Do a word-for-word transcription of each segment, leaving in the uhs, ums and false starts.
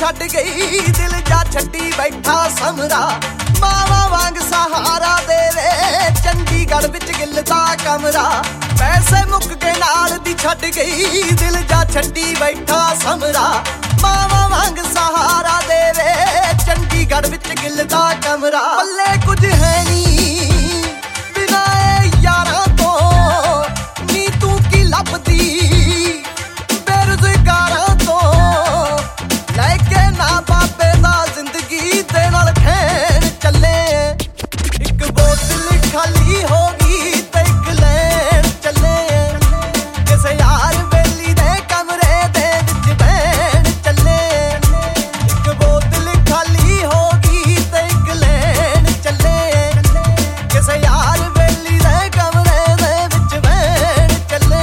ਛੱਡ ਗਈ ਦਿਲ ਜਾ ਛੱਡੀ ਬੈਠਾ ਸਮਰਾ ਮਾਵਾ ਵਾਂਗ ਸਹਾਰਾ ਦੇਵੇ ਚੰਡੀਗੜ੍ਹ ਵਿੱਚ ਗਿੱਲ ਦਾ ਕਮਰਾ ਪੈਸੇ ਮੁੱਕ ਕੇ ਨਾਲ ਦੀ ਛੱਡ ਗਈ ਦਿਲ ਜਾ ਛੱਡੀ ਬੈਠਾ ਸਮਰਾ ਮਾਵਾ ਵਾਂਗ ਸਹਾਰਾ ਦੇਵੇ ਚੰਡੀਗੜ੍ਹ ਵਿੱਚ ਗਿੱਲ ਦਾ ਕਮਰਾ ਪੱਲੇ ਕੁਝ ਹੈ ਨੀ ਬਿਨਾਂ ਏ ਯਾਰਾਂ ਤੋਂ ਨੀ ਤੂੰ ਕੀ ਲੱਭਦੀ ਬੇਰੁਜ਼ਗਾਰਾਂ ਤੋਂ ਲੈ ਕੇ ਨਾ ਬਾਬੇ ਦਾ ਜ਼ਿੰਦਗੀ ਦੇ ਨਾਲ ਖੇਡ ਚੱਲੇ ਇੱਕ ਬੋਤਲ ਖਾਲੀ ਹੋ ਗਈ ਤੇ ਇੱਕ ਲੈਣ ਚੱਲੇ ਕਿਸੇ ਯਾਰ ਬੇਲੀ ਦੇ ਕਮਰੇ ਦੇ ਵਿੱਚ ਬੈਠ ਚੱਲੇ ਇੱਕ ਬੋਤਲ ਖਾਲੀ ਹੋ ਗਈ ਤੇ ਇੱਕ ਲੈਣ ਚੱਲੇ ਕਿਸੇ ਯਾਰ ਬੇਲੀ ਦੇ ਕਮਰੇ ਦੇ ਵਿੱਚ ਬੈਠ ਚੱਲੇ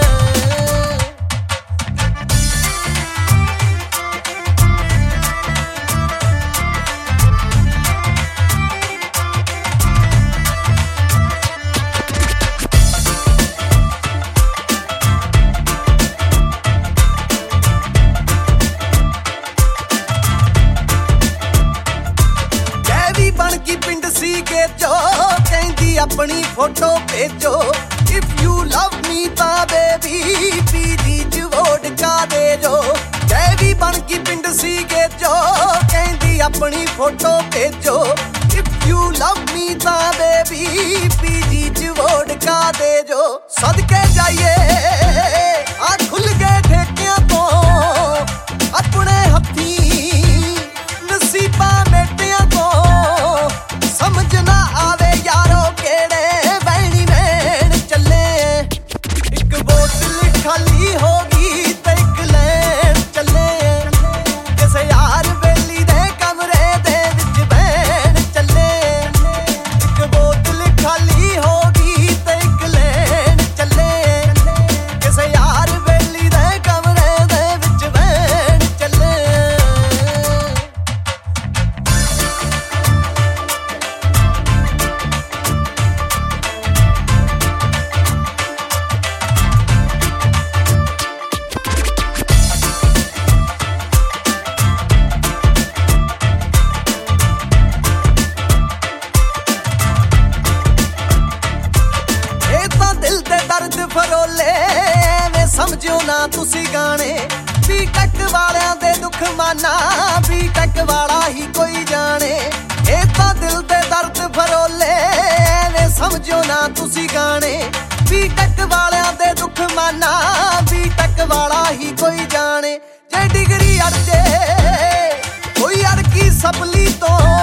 ਬਣ ਗਈ ਪਿੰਡ ਸੀਗੇ ਜੋ ਕਹਿੰਦੀ ਆਪਣੀ ਫੋਟੋ ਭੇਜੋ ਇਫ ਯੂ ਲਵ ਮੀ ਤਾਂ ਬੇਬੀ ਪੀਜੀ ਚ ਵੋਡਕਾ ਦੇ ਜੋ ਜੈ ਵੀ ਬਣ ਗਈ ਪਿੰਡ ਸੀਗੇ ਜੋ ਕਹਿੰਦੀ ਆਪਣੀ ਫੋਟੋ ਭੇਜੋ ਇਫ ਯੂ ਲਵ ਮੀ ਤਾਂ ਬੇਬੀ ਪੀਜੀ ਚ ਵੋਡਕਾ ਦੇ ਜੋ ਸਦਕੇ ਜਾਈਏ ਆ ਖੁੱਲ ਗਏ ਠੇਕਿਆਂ ਤੋਂ ਆਪਣੇ ਹੱਥੀਂ ਨਸੀਬਾਂ ਮੇਟਿਆਂ ਤੋਂ ਸਮਝ ਨਾ ਆਵੇ ਯਾਰੋ ਕਿਹੜੇ ਬੈਣੀ ਮੈਣ ਚੱਲੇ ਇੱਕ ਬੋਤਲ ਖਾਲੀ ਹੋ ਗਈ ਤੇ ਇੱਕ ਲੈਣ ਚੱਲੇ ਕਿਸੇ ਯਾਰ ਬੇਲੀ ਦੇ ਕਮਰੇ ਦੇ ਵਿੱਚ ਬੈਣ ਚੱਲੇ ਇੱਕ ਬੋਤਲ ਖਾਲੀ ਹੋ ਗਈ ਤੇ ਇੱਕ ਲੈਣ ਚੱਲੇ ਕਿਸੇ ਯਾਰ ਬੇਲੀ ਦੇ ਕਮਰੇ ਦੇ ਵਿੱਚ ਬੈਣ ਚੱਲੇ ਦਿਲ ਦੇ ਦਰਦ ਫਰੋਲੇ ਐਵੇਂ ਸਮਝਿਓ ਨਾ ਤੁਸੀਂ ਗਾਣੇ ਬੀਟੈਕ ਵਾਲਿਆਂ ਦੇ ਦੁੱਖ ਮਾਨਾ ਬੀਟੈਕ ਵਾਲਾ ਹੀ ਕੋਈ ਜਾਣੇ ਇਹ ਤਾਂ ਦਿਲ ਦੇ ਦਰਦ ਫਰੋਲੇ ਐਵੇਂ ਸਮਝਿਓ ਨਾ ਤੁਸੀਂ ਗਾਣੇ ਬੀਟੈਕ ਵਾਲਿਆਂ ਦੇ ਦੁੱਖ ਮਾਨਾ ਬੀਟੈਕ ਵਾਲਾ ਹੀ ਕੋਈ ਜਾਣੇ ਜੇ ਡਿਗਰੀ ਅੜ ਜੇ ਕੋਈ ਅੜ ਕੀ ਸਪਲੀ ਤੋਂ